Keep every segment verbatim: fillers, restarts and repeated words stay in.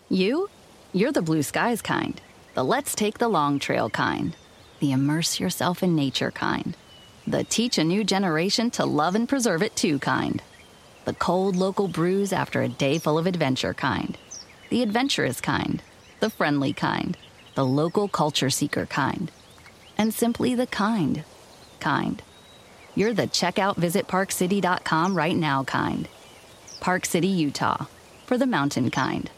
You? You're the blue skies kind. The let's take the long trail kind. The immerse yourself in nature kind. The teach a new generation to love and preserve it too kind. The cold local brews after a day full of adventure kind. The adventurous kind. The friendly kind. The local culture seeker kind. And simply the kind. Kind. You're the check out visit park city dot com right now kind. Park City, Utah. For the mountain kind.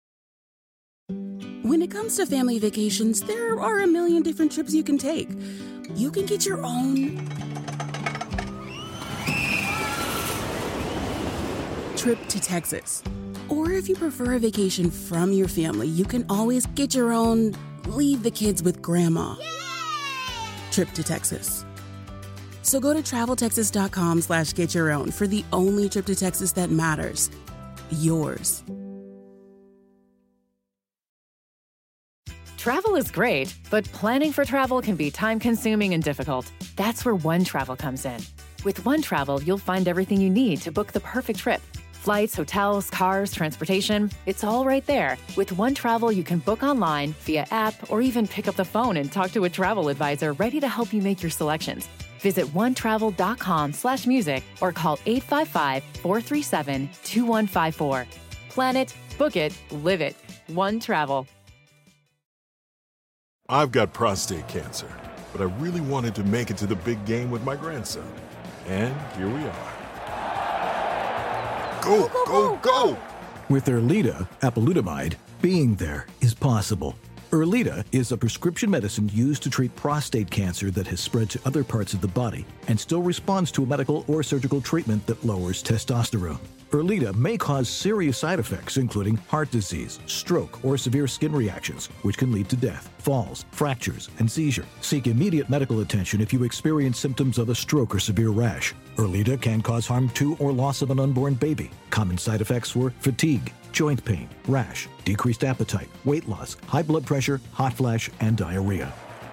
When it comes to family vacations, there are a million different trips you can take. You can get your own trip to Texas. Or if you prefer a vacation from your family, you can always get your own leave the kids with grandma trip to Texas. So go to travel texas dot com slash get your own for the only trip to Texas that matters. Yours. Travel is great, but planning for travel can be time-consuming and difficult. That's where One Travel comes in. With One Travel, you'll find everything you need to book the perfect trip. Flights, hotels, cars, transportation, it's all right there. With One Travel, you can book online, via app, or even pick up the phone and talk to a travel advisor ready to help you make your selections. Visit one travel dot com slash music or call eight five five, four three seven, two one five four. Plan it, book it, live it. One Travel. I've got prostate cancer, but I really wanted to make it to the big game with my grandson. And here we are. Go, go, go! With Erleada, apalutamide, being there is possible. Erleada is a prescription medicine used to treat prostate cancer that has spread to other parts of the body and still responds to a medical or surgical treatment that lowers testosterone. Erleada may cause serious side effects, including heart disease, stroke, or severe skin reactions, which can lead to death, falls, fractures, and seizure. Seek immediate medical attention if you experience symptoms of a stroke or severe rash. Erleada can cause harm to or loss of an unborn baby. Common side effects were fatigue, joint pain, rash, decreased appetite, weight loss, high blood pressure, hot flash, and diarrhea.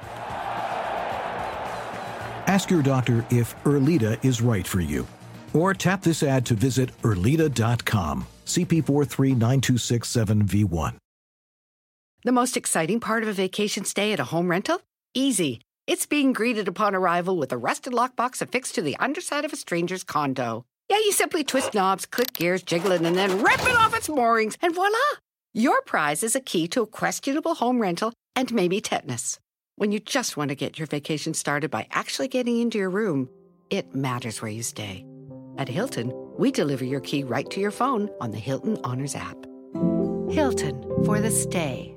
Ask your doctor if Erleada is right for you. Or tap this ad to visit Erleada dot com. C P four three nine two six seven V one. The most exciting part of a vacation stay at a home rental? Easy. It's being greeted upon arrival with a rusted lockbox affixed to the underside of a stranger's condo. Yeah, you simply twist knobs, click gears, jiggle it, and then rip it off its moorings, and voila! Your prize is a key to a questionable home rental and maybe tetanus. When you just want to get your vacation started by actually getting into your room, it matters where you stay. At Hilton, we deliver your key right to your phone on the Hilton Honors app. Hilton for the stay.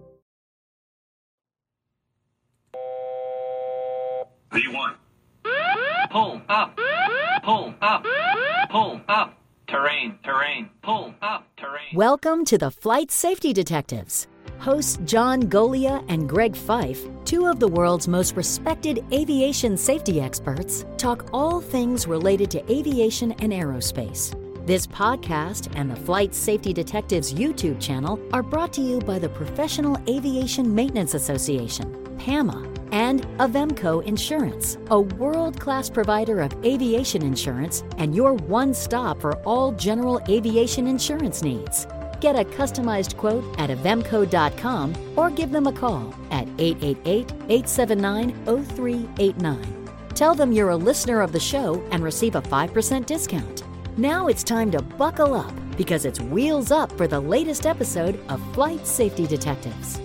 V one. Pull up. Pull up. Pull up. Terrain, terrain. Pull up. Terrain. Welcome to the Flight Safety Detectives. Hosts John Golia and Greg Fife, two of the world's most respected aviation safety experts, talk all things related to aviation and aerospace. This podcast and the Flight Safety Detectives YouTube channel are brought to you by the Professional Aviation Maintenance Association, PAMA, and Avemco Insurance, a world-class provider of aviation insurance and your one stop for all general aviation insurance needs. Get a customized quote at avemco dot com or give them a call at eight eight eight, eight seven nine, zero three eight nine. Tell them you're a listener of the show and receive a five percent discount. Now it's time to buckle up because it's wheels up for the latest episode of Flight Safety Detectives.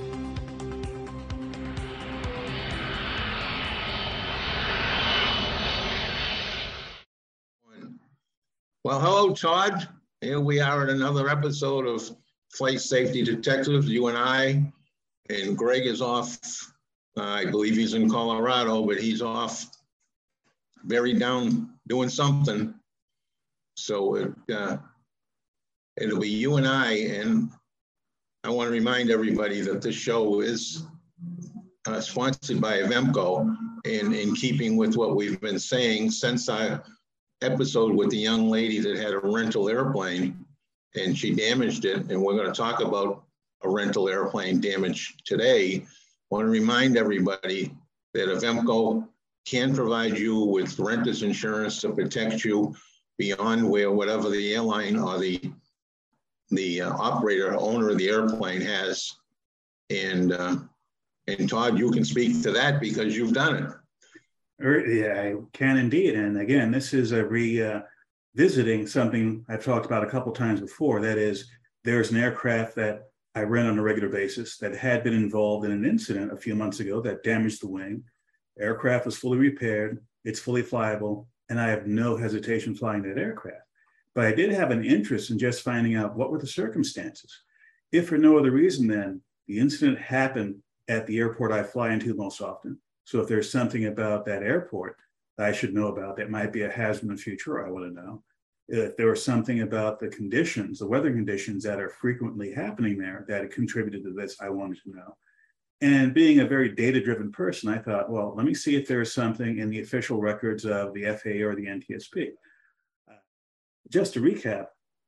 Well, hello, Todd. Here we are at another episode of Flight Safety Detectives, you and I, and Greg is off. Uh, I believe he's in Colorado, but he's off very down doing something. So it, uh, it'll be you and I, and I want to remind everybody that this show is uh, sponsored by Avemco, and in keeping with what we've been saying since our episode with the young lady that had a rental airplane and she damaged it, and we're going to talk about a rental airplane damage today. I want to remind everybody that Avemco can provide you with renter's insurance to protect you beyond where whatever the airline or the the uh, operator, owner of the airplane has. And, uh, and Todd, you can speak to that because you've done it. Yeah, I can indeed. And again, this is a revisiting uh, something I've talked about a couple times before. That is, there's an aircraft that I rent on a regular basis that had been involved in an incident a few months ago that damaged the wing. Aircraft was fully repaired, it's fully flyable, and I have no hesitation flying that aircraft. But I did have an interest in just finding out what were the circumstances. If for no other reason then, the incident happened at the airport I fly into most often. So if there's something about that airport that I should know about that might be a hazard in the future, I want to know. If there was something about the conditions, the weather conditions that are frequently happening there that contributed to this, I wanted to know. And being a very data-driven person, I thought, well, let me see if there's something in the official records of the F A A or the N T S B. Uh, just to recap,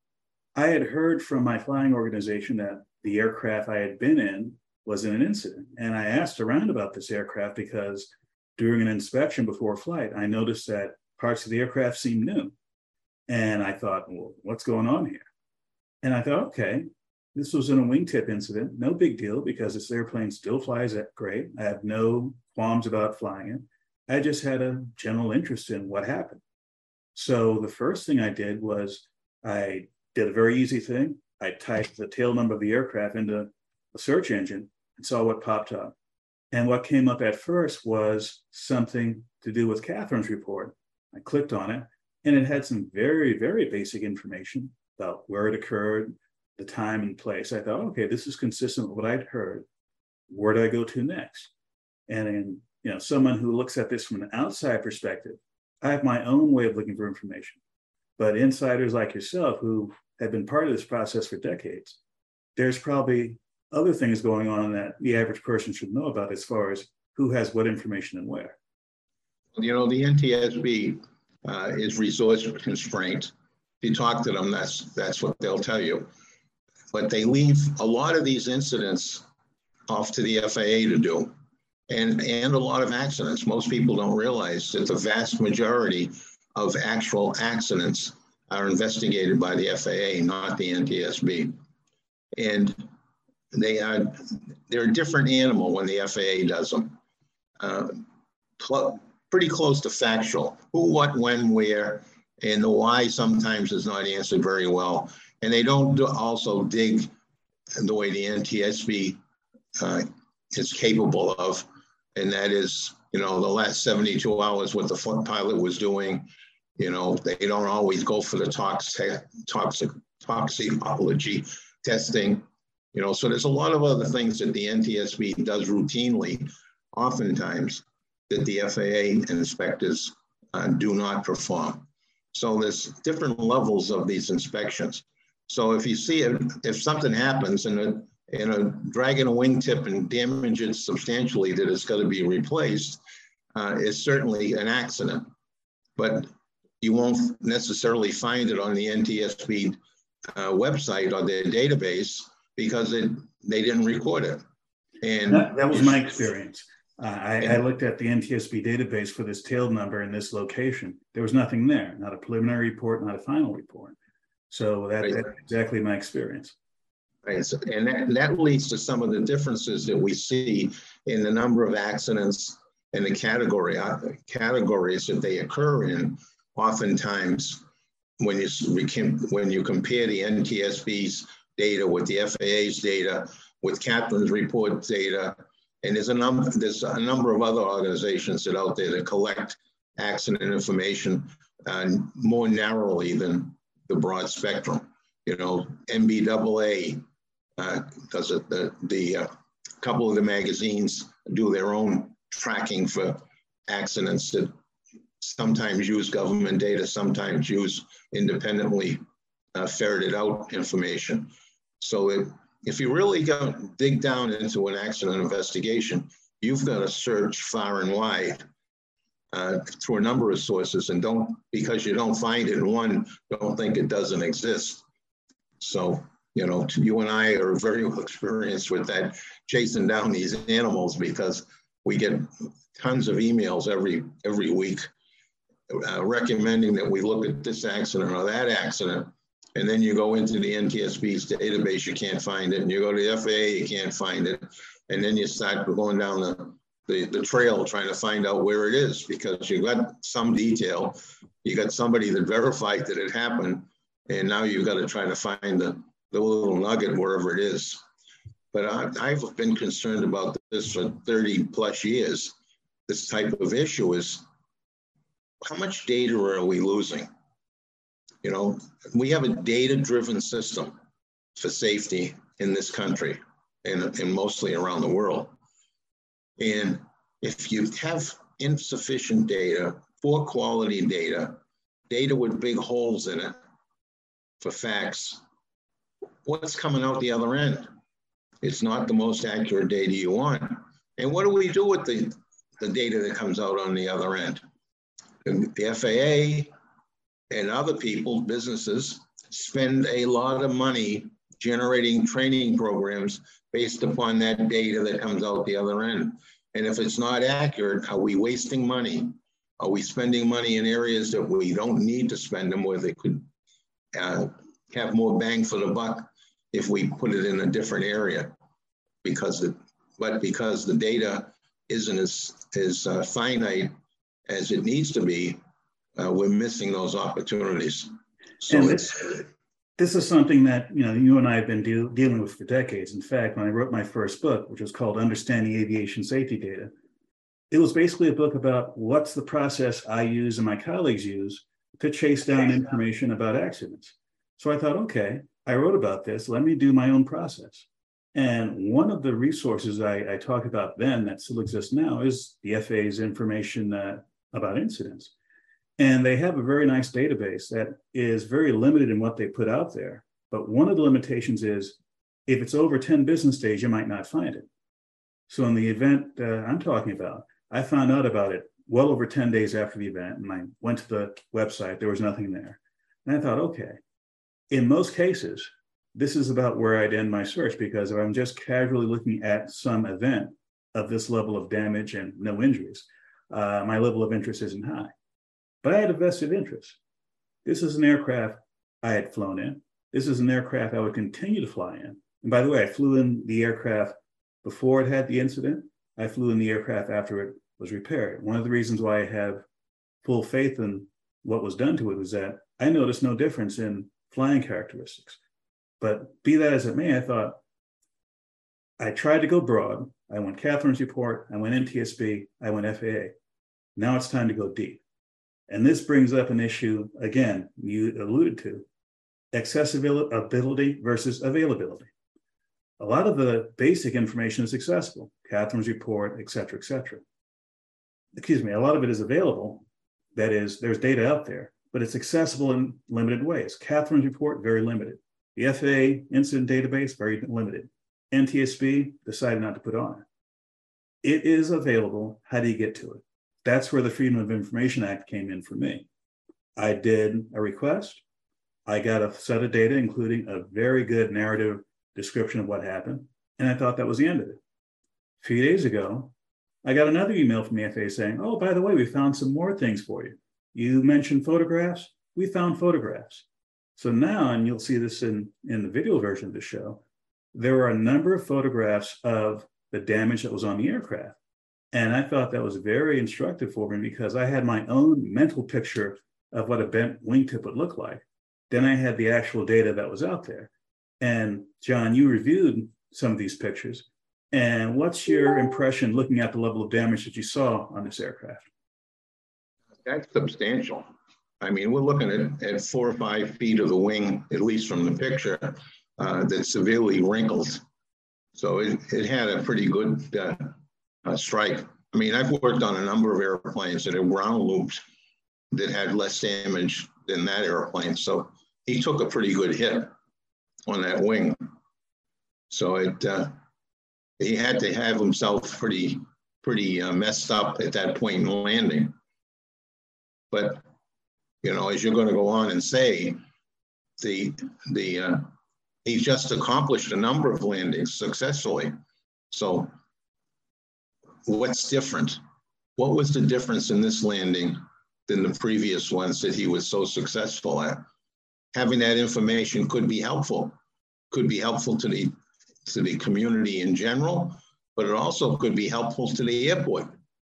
I had heard from my flying organization that the aircraft I had been in was in an incident. And I asked around about this aircraft because during an inspection before flight, I noticed that parts of the aircraft seemed new. And I thought, well, what's going on here? And I thought, okay, this was in a wingtip incident. No big deal because this airplane still flies at great. I have no qualms about flying it. I just had a general interest in what happened. So the first thing I did was I did a very easy thing. I typed the tail number of the aircraft into a search engine and saw what popped up. And what came up at first was something to do with Catherine's report. I clicked on it, and it had some very, very basic information about where it occurred, the time and place. I thought, okay, this is consistent with what I'd heard. Where do I go to next? And in, you know, someone who looks at this from an outside perspective, I have my own way of looking for information. But insiders like yourself who have been part of this process for decades, there's probably other things going on that the average person should know about as far as who has what information and where. You know, the N T S B uh, is resource constraint. If you talk to them, that's that's what they'll tell you. But they leave a lot of these incidents off to the F A A to do, and, and a lot of accidents. Most people don't realize that the vast majority of actual accidents are investigated by the F A A, not the N T S B. And they are, they're a different animal when the F A A does them. Uh, cl- pretty close to factual. Who, what, when, where, and the why sometimes is not answered very well. And they don't do also dig the way the N T S B uh, is capable of. And that is, you know, the last seventy-two hours, what the flight pilot was doing. You know, they don't always go for the tox, toxic, toxicology testing. You know, so there's a lot of other things that the N T S B does routinely, oftentimes, that the F A A inspectors uh, do not perform. So there's different levels of these inspections. So if you see it, if something happens and a, and a dragging a wingtip and damage it substantially that it's got to be replaced, uh, is certainly an accident. But you won't necessarily find it on the N T S B uh, website or their database because it, they didn't record it. And that, that was my experience. Uh, I, I looked at the N T S B database for this tail number in this location. There was nothing there, not a preliminary report, not a final report. So that, right. That's exactly my experience. Right. So, and that, that leads to some of the differences that we see in the number of accidents and the category uh, categories that they occur in. Oftentimes, when you when you compare the N T S B's data with the F A A's data, with Catherine's report data, and there's a number there's a number of other organizations that out there that collect accident information uh, more narrowly than the broad spectrum. You know, N B A A uh, does it. The the uh, couple of the magazines do their own tracking for accidents that sometimes use government data, sometimes use independently uh, ferreted out information. So it, if you really go dig down into an accident investigation, you've got to search far and wide uh, through a number of sources, and don't, because you don't find it in one, don't think it doesn't exist. So, you know, you and I are very well experienced with that, chasing down these animals, because we get tons of emails every every week uh, recommending that we look at this accident or that accident. And then you go into the N T S B's database, you can't find it. And you go to the F A A, you can't find it. And then you start going down the, the, the trail trying to find out where it is, because you got some detail. You got somebody that verified that it happened. And now you've got to try to find the, the little nugget wherever it is. But I, I've been concerned about this for thirty plus years. This type of issue is, how much data are we losing? You know, we have a data-driven system for safety in this country and, and mostly around the world. And if you have insufficient data, poor quality data, data with big holes in it for facts, what's coming out the other end? It's not the most accurate data you want. And what do we do with the, the data that comes out on the other end? The F A A and other people, businesses, spend a lot of money generating training programs based upon that data that comes out the other end. And if it's not accurate, are we wasting money? Are we spending money in areas that we don't need to spend them, where they could uh, have more bang for the buck if we put it in a different area? Because it, but because the data isn't as, as uh, finite as it needs to be, Uh, we're missing those opportunities. So and it's, this, this is something that, you know, you and I have been deal, dealing with for decades. In fact, when I wrote my first book, which was called Understanding Aviation Safety Data, it was basically a book about what's the process I use and my colleagues use to chase down information about accidents. So I thought, okay, I wrote about this, let me do my own process. And one of the resources I, I talk about then that still exists now is the F A A's information uh, about incidents. And they have a very nice database that is very limited in what they put out there. But one of the limitations is if it's over ten business days, you might not find it. So in the event uh, I'm talking about, I found out about it well over ten days after the event. And I went to the website, there was nothing there. And I thought, okay, in most cases, this is about where I'd end my search, because if I'm just casually looking at some event of this level of damage and no injuries, uh, my level of interest isn't high. But I had a vested interest. This is an aircraft I had flown in. This is an aircraft I would continue to fly in. And by the way, I flew in the aircraft before it had the incident. I flew in the aircraft after it was repaired. One of the reasons why I have full faith in what was done to it was that I noticed no difference in flying characteristics. But be that as it may, I thought, I tried to go broad. I went Catherine's report, I went N T S B, I went F A A. Now it's time to go deep. And this brings up an issue, again, you alluded to, accessibility versus availability. A lot of the basic information is accessible, Catherine's report, et cetera, et cetera. Excuse me, a lot of it is available. That is, there's data out there, but it's accessible in limited ways. Catherine's report, very limited. The F A A incident database, very limited. N T S B decided not to put on it. It is available. How do you get to it? That's where the Freedom of Information Act came in for me. I did a request. I got a set of data, including a very good narrative description of what happened. And I thought that was the end of it. A few days ago, I got another email from the F A A saying, oh, by the way, we found some more things for you. You mentioned photographs. We found photographs. So now, and you'll see this in, in the video version of the show, there are a number of photographs of the damage that was on the aircraft. And I thought that was very instructive for me, because I had my own mental picture of what a bent wingtip would look like. Then I had the actual data that was out there. And John, you reviewed some of these pictures. And what's your impression looking at the level of damage that you saw on this aircraft? That's substantial. I mean, we're looking at, at four or five feet of the wing, at least from the picture, uh, that's severely wrinkled. So it, it had a pretty good uh, uh, strike. I mean, I've worked on a number of airplanes that had ground loops that had less damage than that airplane. So he took a pretty good hit on that wing. So it uh, he had to have himself pretty, pretty uh, messed up at that point in landing. But, you know, as you're going to go on and say, the, the uh, he just accomplished a number of landings successfully. So what's different? What was the difference in this landing than the previous ones that he was so successful at? having that information could be helpful, could be helpful to the, to the community in general, but it also could be helpful to the airport.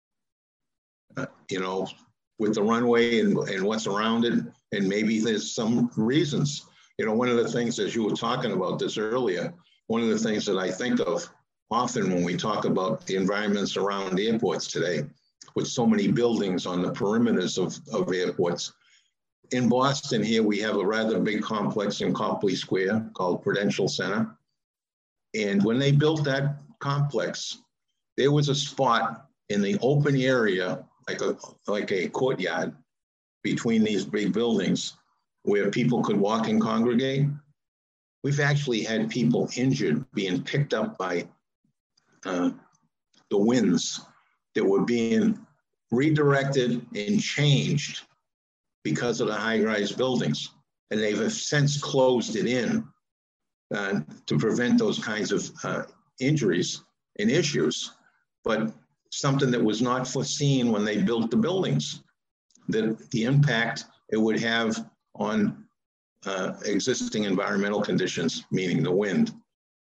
Uh, you know, with the runway and, and what's around it, and maybe there's some reasons. You know, one of the things, as you were talking about this earlier, one of the things that I think of often when we talk about the environments around airports today, with so many buildings on the perimeters of, of airports. In Boston here, we have a rather big complex in Copley Square called Prudential Center. And when they built that complex, there was a spot in the open area, like a, like a courtyard between these big buildings where people could walk and congregate. We've actually had people injured being picked up by uh, the winds that were being redirected and changed because of the high-rise buildings. And they've since closed it in uh, to prevent those kinds of uh, injuries and issues. But something that was not foreseen when they built the buildings, that the impact it would have on uh, existing environmental conditions, meaning the wind.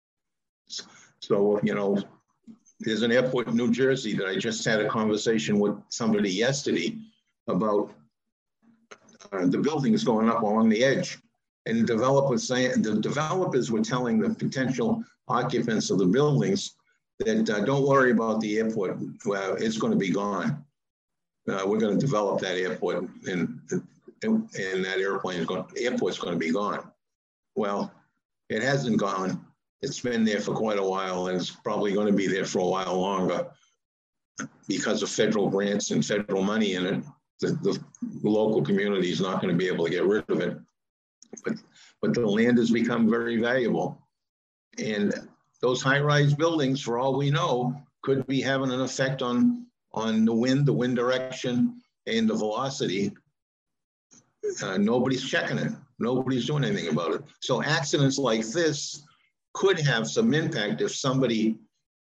So, you know, there's an airport in New Jersey that I just had a conversation with somebody yesterday about uh, the buildings going up along the edge. And the developers saying, the developers were telling the potential occupants of the buildings that uh, don't worry about the airport, well, it's going to be gone. Uh, we're going to develop that airport, and, and, and that airplane is going, airport's going to be gone. Well, it hasn't gone. It's been there for quite a while, and it's probably going to be there for a while longer because of federal grants and federal money in it. The, the local community is not going to be able to get rid of it. But, but the land has become very valuable. And those high-rise buildings, for all we know, could be having an effect on, on the wind, the wind direction, and the velocity. Uh, nobody's checking it. Nobody's doing anything about it. So accidents like this could have some impact if somebody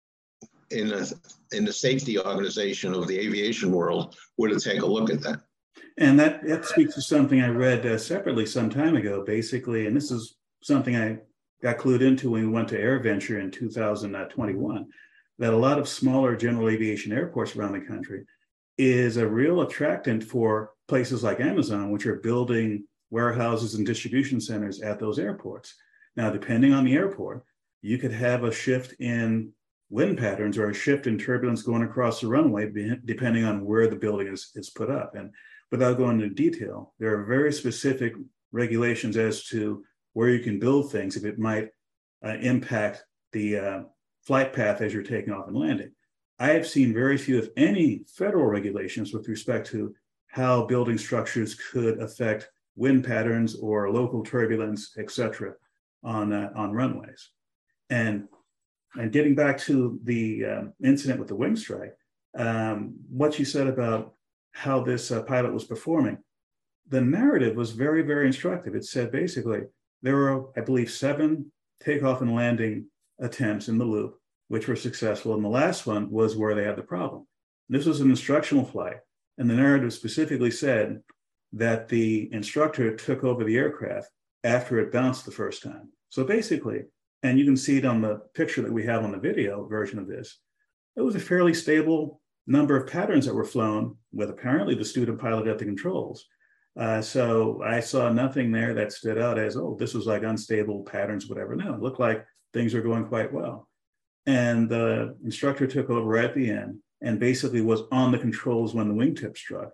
in a, in the safety organization of the aviation world were to take a look at that. And that, that speaks to something I read uh, separately some time ago, basically, and this is something I got clued into when we went to AirVenture in two thousand twenty-one, that a lot of smaller general aviation airports around the country is a real attractant for places like Amazon, which are building warehouses and distribution centers at those airports. Now, depending on the airport, you could have a shift in wind patterns or a shift in turbulence going across the runway, depending on where the building is, is put up. And without going into detail, there are very specific regulations as to where you can build things if it might uh, impact the uh, flight path as you're taking off and landing. I have seen very few, if any, federal regulations with respect to how building structures could affect wind patterns or local turbulence, et cetera, on uh, on runways. And and getting back to the uh, incident with the wing strike, um, what you said about how this uh, pilot was performing, the narrative was very, very instructive. It said basically there were, I believe, seven takeoff and landing attempts in the loop, which were successful. And the last one was where they had the problem. This was an instructional flight. And the narrative specifically said that the instructor took over the aircraft after it bounced the first time. So basically, and you can see it on the picture that we have on the video version of this, it was a fairly stable number of patterns that were flown with apparently the student pilot at the controls. Uh, so I saw nothing there that stood out as, oh, this was like unstable patterns, whatever. No, it looked like things were going quite well. And the instructor took over right at the end and basically was on the controls when the wingtip struck.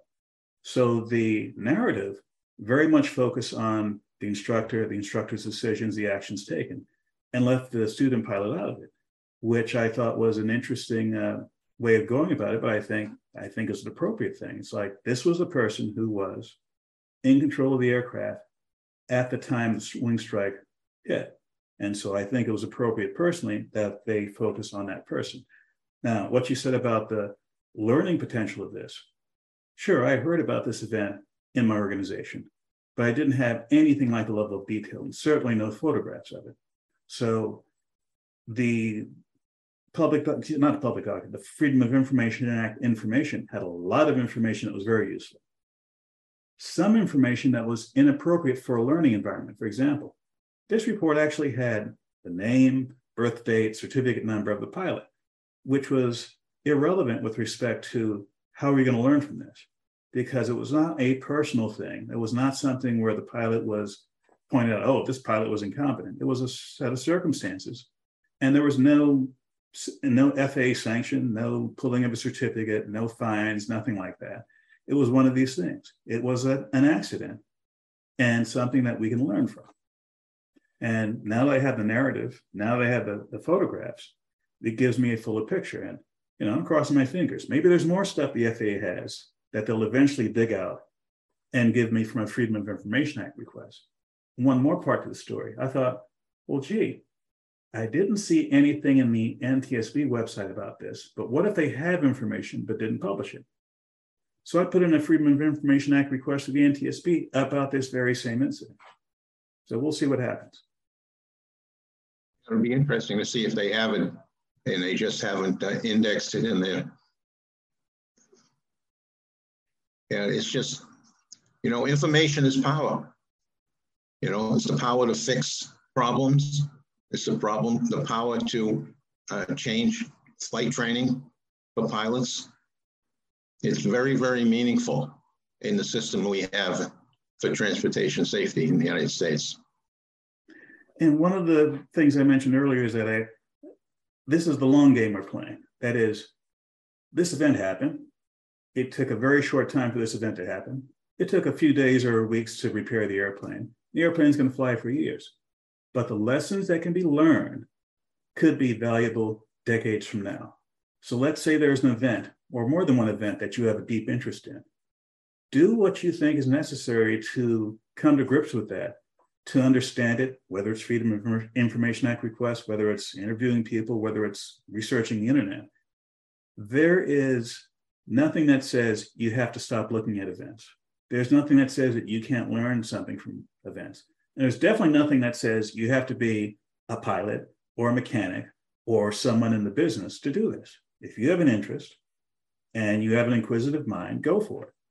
So the narrative very much focused on the instructor, the instructor's decisions, the actions taken, and left the student pilot out of it, which I thought was an interesting uh, way of going about it, but I think I think it's an appropriate thing. It's like, this was the person who was in control of the aircraft at the time the wing strike hit. And so I think it was appropriate personally that they focus on that person. Now, what you said about the learning potential of this, sure, I heard about this event in my organization, but I didn't have anything like the level of detail, and certainly no photographs of it. So the public, not the public document, the Freedom of Information Act information had a lot of information that was very useful. some information that was inappropriate for a learning environment. For example, this report actually had the name, birth date, certificate number of the pilot, which was irrelevant with respect to how are we going to learn from this, because it was not a personal thing. It was not something where the pilot was pointed out, oh, this pilot was incompetent. It was a set of circumstances. And there was no, no F A A sanction, no pulling of a certificate, no fines, nothing like that. It was one of these things. It was a, an accident and something that we can learn from. And now that I have the narrative, now that I have the, the photographs, it gives me a fuller picture. And, you know, I'm crossing my fingers. Maybe there's more stuff the F A A has that they'll eventually dig out and give me from a Freedom of Information Act request. One more part to the story. I thought, well, gee, I didn't see anything in the N T S B website about this, but what if they have information but didn't publish it? So I put in a Freedom of Information Act request to the N T S B about this very same incident. So we'll see what happens. It'll be interesting to see if they have it and they just haven't uh, indexed it in there. Yeah, it's just, you know, information is power. You know, it's the power to fix problems. It's the problem, the power to uh, change flight training for pilots. It's very, very meaningful in the system we have for transportation safety in the United States. And one of the things I mentioned earlier is that I, this is the long game we're playing. That is, this event happened. It took a very short time for this event to happen. It took a few days or weeks to repair the airplane. The airplane's going to fly for years. But the lessons that can be learned could be valuable decades from now. So let's say there's an event or more than one event that you have a deep interest in. Do what you think is necessary to come to grips with that, to understand it, whether it's Freedom of Information Act requests, whether it's interviewing people, whether it's researching the internet. There is nothing that says you have to stop looking at events. There's nothing that says that you can't learn something from events. And there's definitely nothing that says you have to be a pilot or a mechanic or someone in the business to do this. If you have an interest and you have an inquisitive mind, go for it.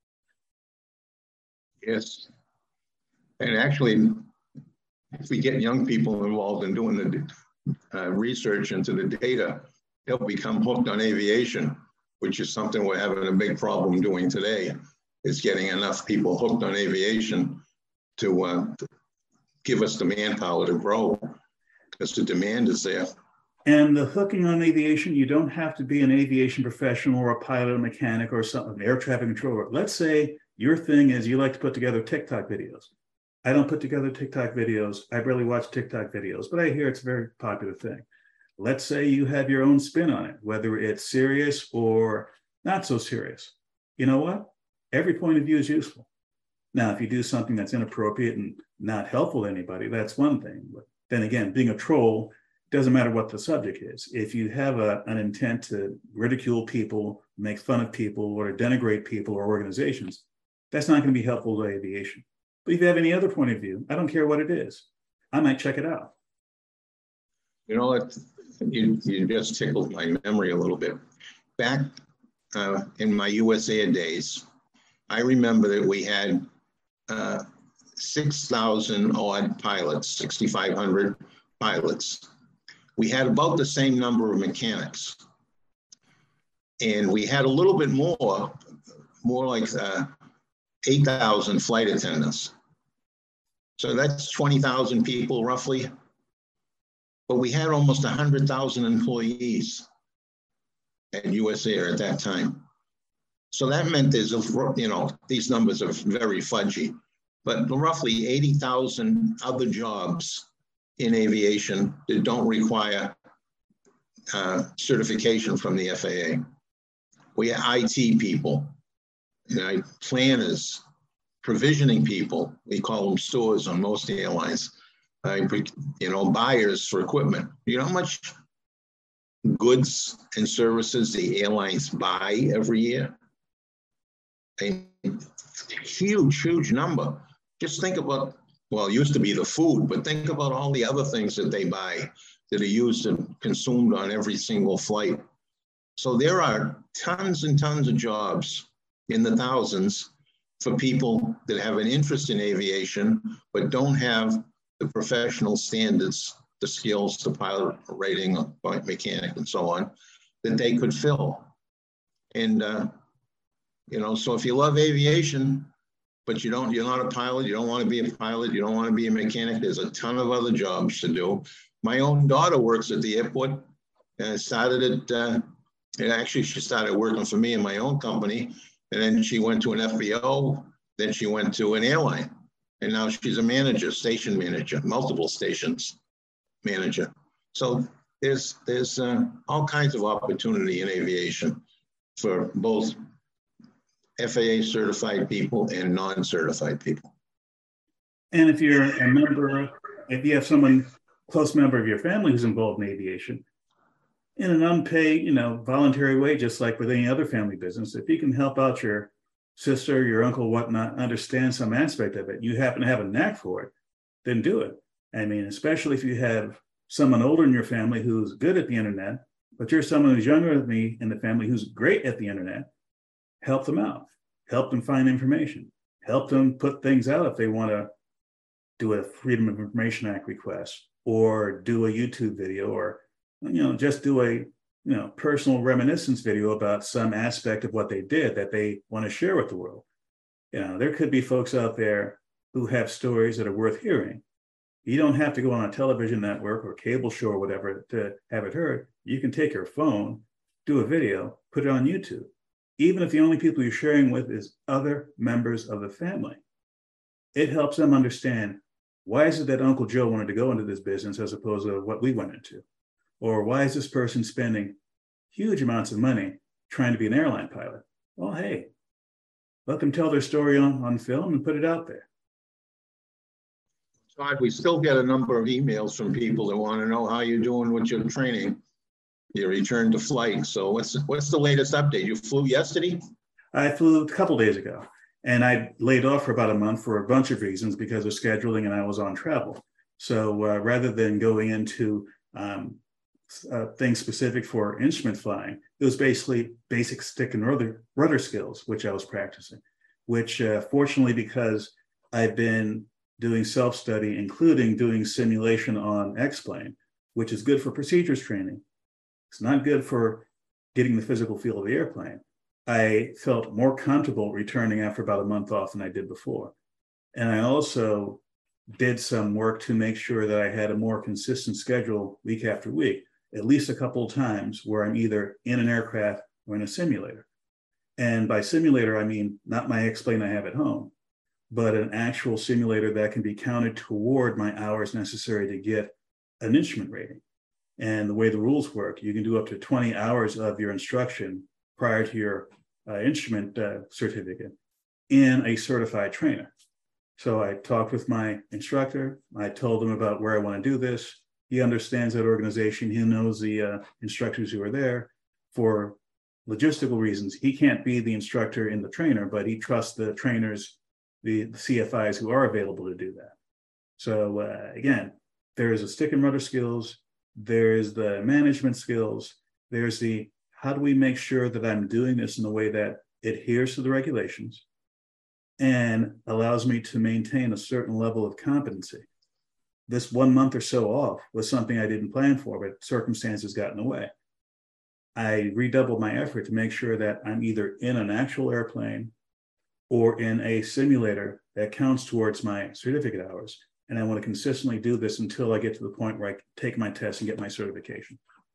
Yes. And actually, if we get young people involved in doing the uh, research into the data, they'll become hooked on aviation, which is something we're having a big problem doing today, is getting enough people hooked on aviation to, uh, to give us the manpower to grow, because the demand is there. And the hooking on aviation, you don't have to be an aviation professional or a pilot or mechanic or some an air traffic controller. Let's say your thing is you like to put together TikTok videos. I don't put together TikTok videos. I barely watch TikTok videos, but I hear it's a very popular thing. Let's say you have your own spin on it, whether it's serious or not so serious. You know what? Every point of view is useful. Now, if you do something that's inappropriate and not helpful to anybody, that's one thing. But then again, being a troll, doesn't matter what the subject is. If you have a, an intent to ridicule people, make fun of people, or denigrate people or organizations, that's not going to be helpful to aviation. But if you have any other point of view, I don't care what it is, I might check it out. You know what? You, you just tickled my memory a little bit. Back uh, in my U S Air days, I remember that we had uh, six thousand odd pilots, six thousand five hundred pilots. We had about the same number of mechanics. And we had a little bit more, more like uh, eight thousand flight attendants. So that's twenty thousand people roughly. But we had almost one hundred thousand employees at U S Air at that time. So that meant there's, a, you know, these numbers are very fudgy, but roughly eighty thousand other jobs in aviation that don't require uh, certification from the F A A. We have I T people, you know, planners, provisioning people. We call them stores on most airlines. Uh, you know, buyers for equipment. You know how much goods and services the airlines buy every year? A huge, huge number. Just think about, well, it used to be the food, but think about all the other things that they buy that are used and consumed on every single flight. So there are tons and tons of jobs in the thousands for people that have an interest in aviation, but don't have the professional standards, the skills, the pilot rating, flight mechanic, and so on, that they could fill. And, uh, you know, so if you love aviation, but you don't, you're not a pilot, you don't want to be a pilot, you don't want to be a mechanic, there's a ton of other jobs to do. My own daughter works at the airport and started at, uh, and actually she started working for me in my own company. And then she went to an F B O, then she went to an airline. And now she's a manager, station manager, multiple stations manager. So there's, there's uh, all kinds of opportunity in aviation for both F A A certified people and non-certified people. And if you're a member, if you have someone, close member of your family who's involved in aviation, in an unpaid, you know, voluntary way, just like with any other family business, if you can help out your sister, your uncle, whatnot, understand some aspect of it, you happen to have a knack for it, then do it. I mean, especially if you have someone older in your family who's good at the internet, but you're someone who's younger than me in the family who's great at the internet, help them out, help them find information, help them put things out if they want to do a Freedom of Information Act request or do a YouTube video or, you know, just do a, you know, personal reminiscence video about some aspect of what they did that they want to share with the world. You know, there could be folks out there who have stories that are worth hearing. You don't have to go on a television network or cable show or whatever to have it heard. You can take your phone, do a video, put it on YouTube, even if the only people you're sharing with is other members of the family. It helps them understand, why is it that Uncle Joe wanted to go into this business as opposed to what we went into? Or why is this person spending huge amounts of money trying to be an airline pilot? Well, hey, let them tell their story on, on film and put it out there. Todd, we still get a number of emails from people that want to know how you're doing with your training, your return to flight. So what's, what's the latest update? You flew yesterday? I flew a couple days ago, and I laid off for about a month for a bunch of reasons because of scheduling and I was on travel. So uh, rather than going into um, Uh, things specific for instrument flying, it was basically basic stick and rudder, rudder skills, which I was practicing, which uh, fortunately, because I've been doing self-study, including doing simulation on X-Plane, which is good for procedures training. It's not good for getting the physical feel of the airplane. I felt more comfortable returning after about a month off than I did before. And I also did some work to make sure that I had a more consistent schedule week after week, at least a couple of times where I'm either in an aircraft or in a simulator. And by simulator, I mean not my X-Plane I have at home, but an actual simulator that can be counted toward my hours necessary to get an instrument rating. And the way the rules work, you can do up to twenty hours of your instruction prior to your uh, instrument uh, certificate in a certified trainer. So I talked with my instructor. I told him about where I want to do this. He understands that organization. He knows the uh, instructors who are there. For logistical reasons, he can't be the instructor in the trainer, but he trusts the trainers, the, the C F Is who are available to do that. So uh, again, there's the stick and rudder skills, there's the management skills, there's the how do we make sure that I'm doing this in a way that adheres to the regulations and allows me to maintain a certain level of competency. This one month or so off was something I didn't plan for, but circumstances got in the way. I redoubled my effort to make sure that I'm either in an actual airplane or in a simulator that counts towards my certificate hours. And I want to consistently do this until I get to the point where I take my test and get my certification.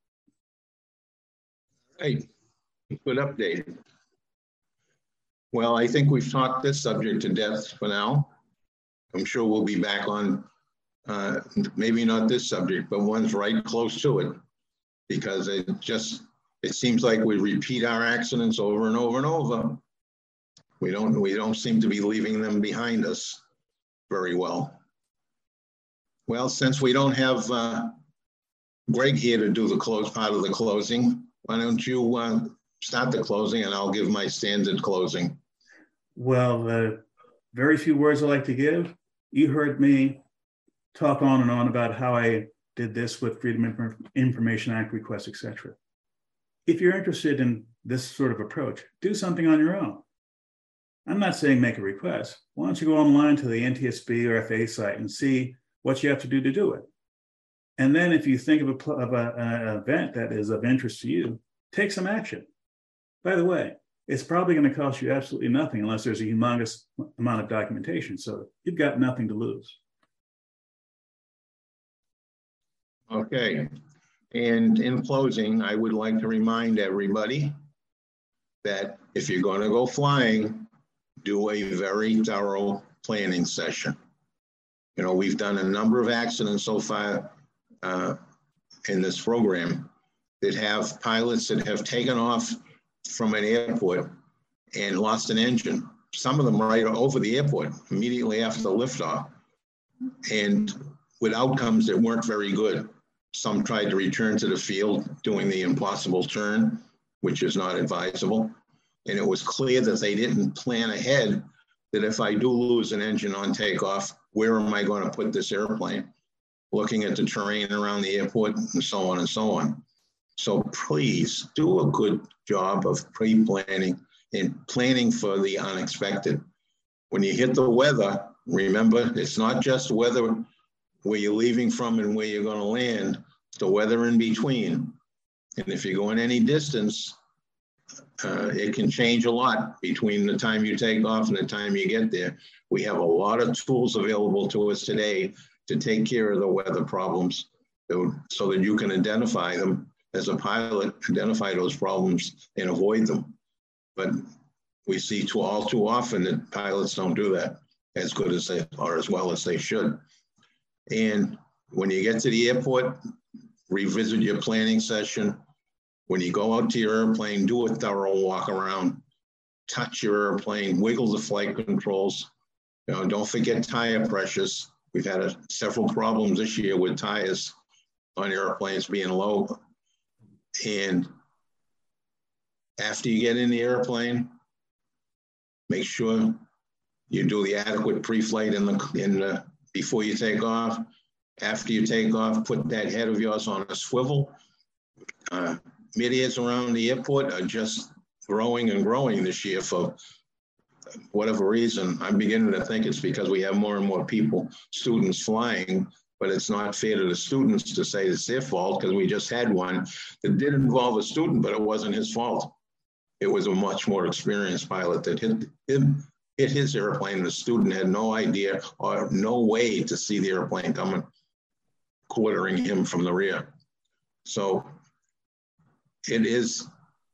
Hey, good update. Well, I think we've talked this subject to death for now. I'm sure we'll be back on Uh, maybe not this subject, but one's right close to it, because it just, it seems like we repeat our accidents over and over and over. We don't, we don't seem to be leaving them behind us very well. Well, since we don't have uh, Greg here to do the close part of the closing, why don't you uh, start the closing and I'll give my standard closing. Well, uh, very few words I like to give. You heard me talk on and on about how I did this with Freedom of Information Act requests, et cetera. If you're interested in this sort of approach, do something on your own. I'm not saying make a request. Why don't you go online to the N T S B or F A A site and see what you have to do to do it? And then if you think of, a, of a, an event that is of interest to you, take some action. By the way, it's probably going to cost you absolutely nothing unless there's a humongous amount of documentation. So you've got nothing to lose. Okay. And in closing, I would like to remind everybody that if you're going to go flying, do a very thorough planning session. You know, we've done a number of accidents so far uh, in this program that have pilots that have taken off from an airport and lost an engine. Some of them right over the airport immediately after the liftoff, and with outcomes that weren't very good. Some tried to return to the field doing the impossible turn, which is not advisable. And it was clear that they didn't plan ahead that if I do lose an engine on takeoff, where am I going to put this airplane? Looking at the terrain around the airport and so on and so on. So please do a good job of pre-planning and planning for the unexpected. When you hit the weather, remember, it's not just weather where you're leaving from and where you're going to land, it's the weather in between. And if you're going any distance, uh, it can change a lot between the time you take off and the time you get there. We have a lot of tools available to us today to take care of the weather problems so that you can identify them as a pilot, identify those problems and avoid them. But we see too, all too often that pilots don't do that as good as they or as well as they should. And when you get to the airport, revisit your planning session. When you go out to your airplane, do a thorough walk around, touch your airplane, wiggle the flight controls. You know, don't forget tire pressures. We've had a, several problems this year with tires on airplanes being low. And after you get in the airplane, make sure you do the adequate pre-flight in the, in the, before you take off. After you take off, put that head of yours on a swivel. Uh, mid-airs around the airport are just growing and growing this year for whatever reason. I'm beginning to think it's because we have more and more people, students flying, but it's not fair to the students to say it's their fault because we just had one that did involve a student, but it wasn't his fault. It was a much more experienced pilot that hit him, hit his airplane. The student had no idea or no way to see the airplane coming, quartering him from the rear. So it is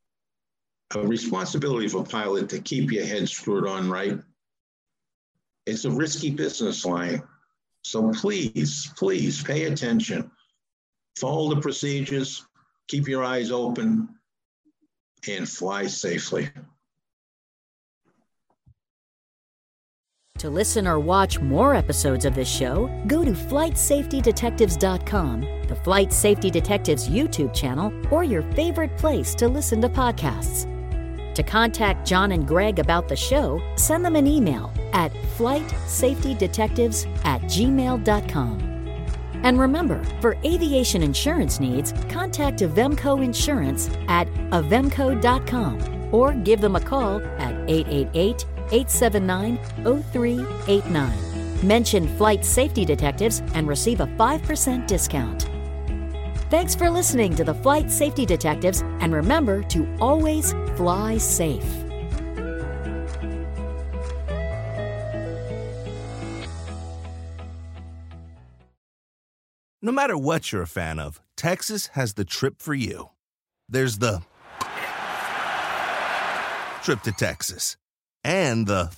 a responsibility for a pilot to keep your head screwed on right. It's a risky business line. So please, please pay attention. Follow the procedures, keep your eyes open, and fly safely. To listen or watch more episodes of this show, go to flight safety detectives dot com, the Flight Safety Detectives YouTube channel, or your favorite place to listen to podcasts. To contact John and Greg about the show, send them an email at flight safety detectives at gmail dot com. And remember, for aviation insurance needs, contact Avemco Insurance at avemco dot com or give them a call at eight eight eight, eight seven nine, zero three eight nine. Mention Flight Safety Detectives and receive a five percent discount. Thanks for listening to the Flight Safety Detectives, and remember to always fly safe. No matter what you're a fan of, Texas has the trip for you. There's the trip to Texas and the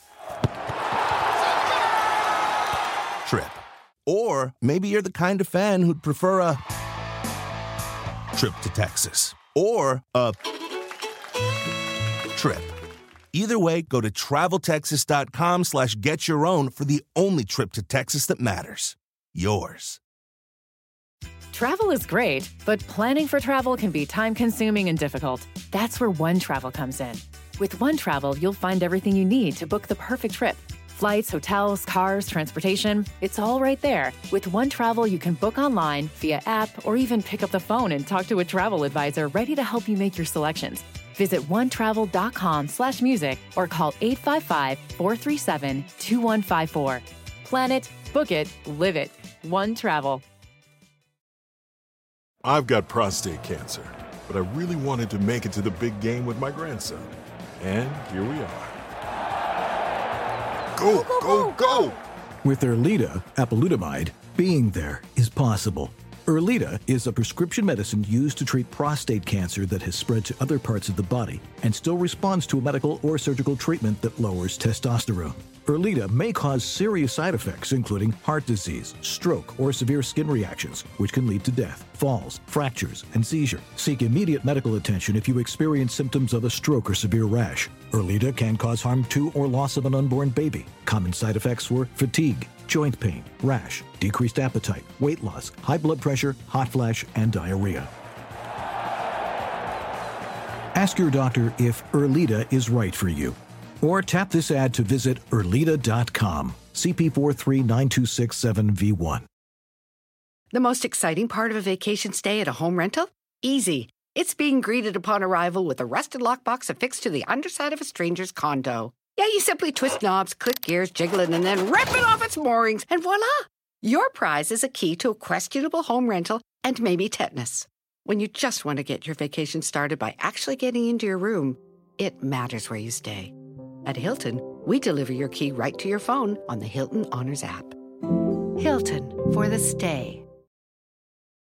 trip. Or maybe you're the kind of fan who'd prefer a trip to Texas or a trip. Either way, go to travel texas dot com slash get your own for the only trip to Texas that matters. Yours. Travel is great, but planning for travel can be time-consuming and difficult. That's where OneTravel comes in. With OneTravel, you'll find everything you need to book the perfect trip. Flights, hotels, cars, transportation, it's all right there. With One Travel, you can book online, via app, or even pick up the phone and talk to a travel advisor ready to help you make your selections. Visit onetravel.com slash music or call eight five five, four three seven, two one five four. Plan it, book it, live it. One Travel. I've got prostate cancer, but I really wanted to make it to the big game with my grandson. And here we are. Go, go, go, go! With Erleada, apalutamide, being there is possible. Erleada is a prescription medicine used to treat prostate cancer that has spread to other parts of the body and still responds to a medical or surgical treatment that lowers testosterone. Erleada may cause serious side effects, including heart disease, stroke, or severe skin reactions, which can lead to death, falls, fractures, and seizure. Seek immediate medical attention if you experience symptoms of a stroke or severe rash. Erleada can cause harm to or loss of an unborn baby. Common side effects were fatigue, joint pain, rash, decreased appetite, weight loss, high blood pressure, hot flash, and diarrhea. Ask your doctor if Erleada is right for you. Or tap this ad to visit Erleada dot com. C P four three nine two six seven V one. The most exciting part of a vacation stay at a home rental? Easy. It's being greeted upon arrival with a rusted lockbox affixed to the underside of a stranger's condo. Yeah, you simply twist knobs, click gears, jiggle it, and then rip it off its moorings, and voila! Your prize is a key to a questionable home rental and maybe tetanus. When you just want to get your vacation started by actually getting into your room, it matters where you stay. At Hilton, we deliver your key right to your phone on the Hilton Honors app. Hilton for the stay.